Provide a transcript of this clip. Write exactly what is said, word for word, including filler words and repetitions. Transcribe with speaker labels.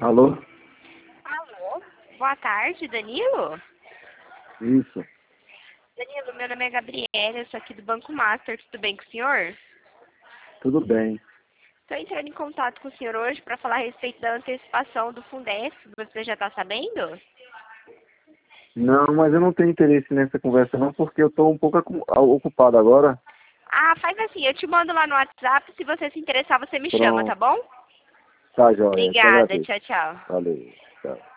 Speaker 1: Alô?
Speaker 2: Alô? Boa tarde, Danilo?
Speaker 1: Isso.
Speaker 2: Danilo, meu nome é Gabriela, eu sou aqui do Banco Master, tudo bem com o senhor?
Speaker 1: Tudo bem.
Speaker 2: Estou entrando em contato com o senhor hoje para falar a respeito da antecipação do Fundef, você já está sabendo?
Speaker 1: Não, mas eu não tenho interesse nessa conversa não, porque eu estou um pouco acu- ocupado agora.
Speaker 2: Ah, faz assim, eu te mando lá no WhatsApp, se você se interessar, você me chama, tá
Speaker 1: Pronto.
Speaker 2: bom?
Speaker 1: Tá, joia. Te
Speaker 2: Obrigada,
Speaker 1: agradeço.
Speaker 2: tchau, tchau.
Speaker 1: Valeu. Tchau.